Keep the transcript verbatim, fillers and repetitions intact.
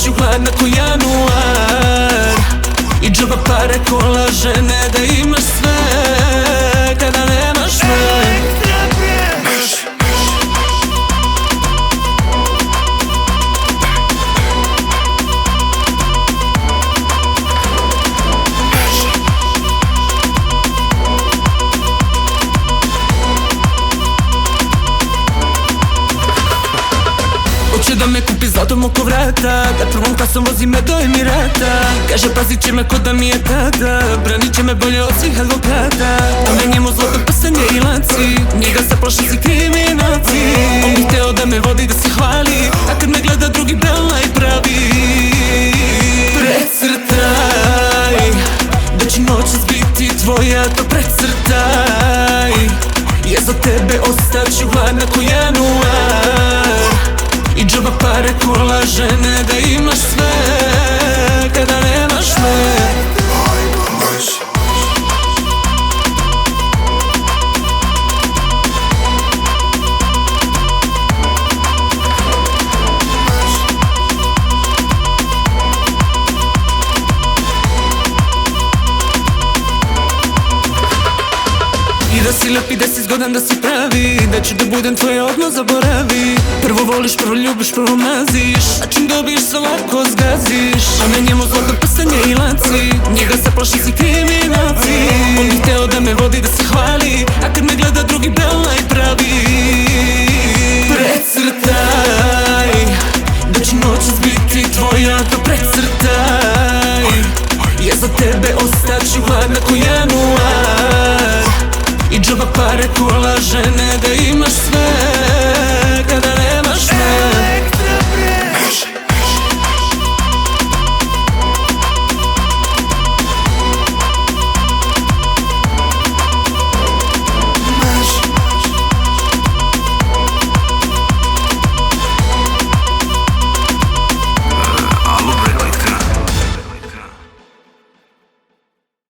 ostaću hladna ko januar. I džaba pare kola žene da imaš sve kada nemaš me. Hoće da me kupi zlatom oko vrata, da prvom klasom vozi me do Emirata. Kaže pazit će me ko da mi je tata, branit će me bolje od svih advokata. A na njemu zlato prstenje i lanci, njega se plaše svi kriminalci. On bi hteo da me vodi, da se hvali, a kad me gleda drugi bela i pravi. Precrtaj da će noćas biti tvoja, to precrtaj, jer za tebe ostaću hladna ko januar. I džaba pare kola žene da imaš sve kada nemaš me. I da si lep i da si zgodan, da si pravi, da ću da budem tvoj odnos, zaboravi. Prvo voliš, prvo ljubiš, prvo maziš, a čim dobiješ se lako zgaziš. A na njemu zlato prstenje i lanci, njega se plaše svi kriminalci. On bi hteo da me vodi, da se hvali, a kad me gleda drugi bela i pravi. Precrtaj da će noćas biti tvoja, to precrtaj, jer za tebe ostaću hladna ko januar. I džaba pare kola žene da imaš sve